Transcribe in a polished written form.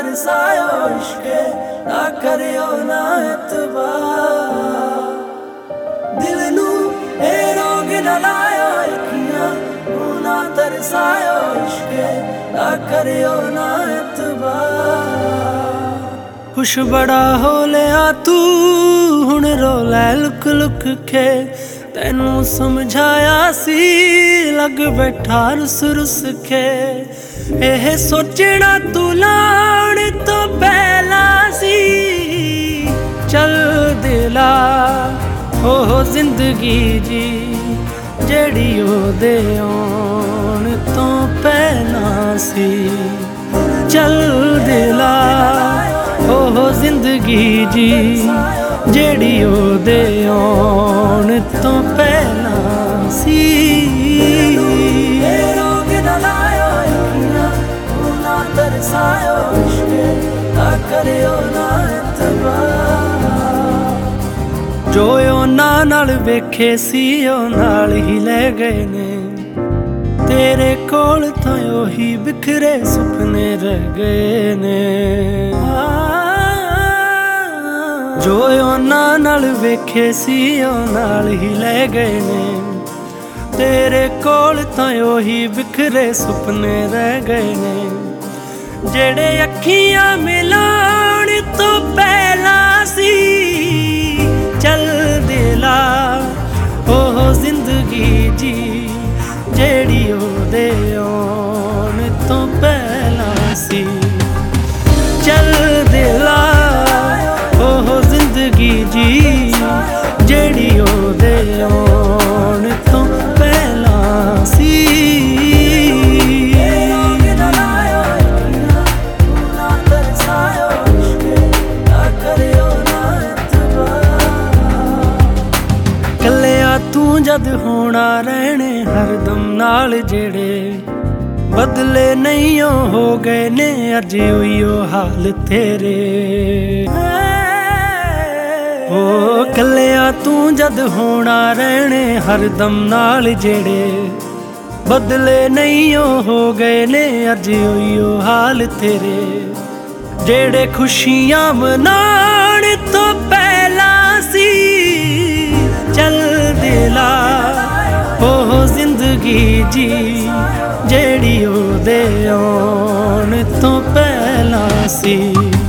तरसायो इश्के ना करियो ना एतबार दिल नू ए रोग न लायो अखियां ना तरसायो इश्के ना करियो ना एतबार खुश बड़ा हो लिया तू हुण रोला लुक लुक के तैनू समझाया सी लग बैठा रुस रुस के एह सोचना तू लाउण तो पहला सी चल दिला हो जिंदगी जी जेड़ी ओदे आउण तो पहला सी चल दिला हो जिंदगी जी जेड़ी ओदे आउण तो पहला सी तरसायो इश्के ना करियो ना एतबार जो ਉਹਨਾਂ ਨਾਲ ਵੇਖੇ ਸੀ ਉਹ ਨਾਲ ਹੀ ਲੈ ਗਏ ਨੇ ਤੇਰੇ ਕੋਲ ਤਾਂ ਉਹੀ ਬਿਖਰੇ ਸੁਪਨੇ ਰਹਿ ਗਏ ਨੇ ਜੋ ਉਹਨਾਂ ਨਾਲ ਵੇਖੇ ਸੀ ਉਹ ਨਾਲ ਹੀ ਲੈ ਗਏ ਨੇ ਤੇਰੇ ਕੋਲ ਤਾਂ ਉਹੀ ਬਿਖਰੇ ਸੁਪਨੇ ਰਹਿ ਗਏ ਨੇ ਜਿਹੜੇ ਅੱਖੀਆਂ ਮਿਲਾਉਣ ਤੋਂ ਪਹਿਲਾਂ ਸੀ ਚੱਲ ਦਿਲਾ ਉਹ ਜ਼ਿੰਦਗੀ ਜੀ ਜਿਹੜੀ ਉਹਦੇ ਆਉਣ ਤੋਂ ਪਹਿਲਾਂ ਸੀ ਚੱਲ ਦਿਲਾ ਉਹ ਜ਼ਿੰਦਗੀ ਜੀ ਜਿਹੜੀ ਉਹਦੇ ਆਉਣ ਤੋਂ ਪਹਿਲਾਂ ਸੀ ਤੂੰ ਜਦ ਹੋਣਾ ਰਹਿਣੇ ਹਰਦਮ ਨਾਲ ਜਿਹੜੇ ਬਦਲੇ ਨਹੀਂ ਹੋ ਗਏ ਨੇ ਅੱਜ ਉਹੀਓ ਹਾਲ ਤੇਰੇ ਓ ਕੱਲਿਆ ਤੂੰ ਜਦ ਹੋਣਾ ਰਹਿਣੇ ਹਰਦਮ ਨਾਲ ਜਿਹੜੇ ਬਦਲੇ ਨਹੀਂ ਹੋ ਗਏ ਨੇ ਅੱਜ ਉਹੀਓ ਹਾਲ ਤੇਰੇ ਜਿਹੜੇ ਖੁਸ਼ੀਆਂ ਮਨਾਉਣ ਤੋਂ ਪਹਿਲਾਂ ਸੀ ਚੱਲ ਦਿਲਾ ਉਹ ਜ਼ਿੰਦਗੀ ਜੀ ਜਿਹੜੀ ਉਹਦੇ ਆਉਣ ਤੋਂ ਪਹਿਲਾਂ ਸੀ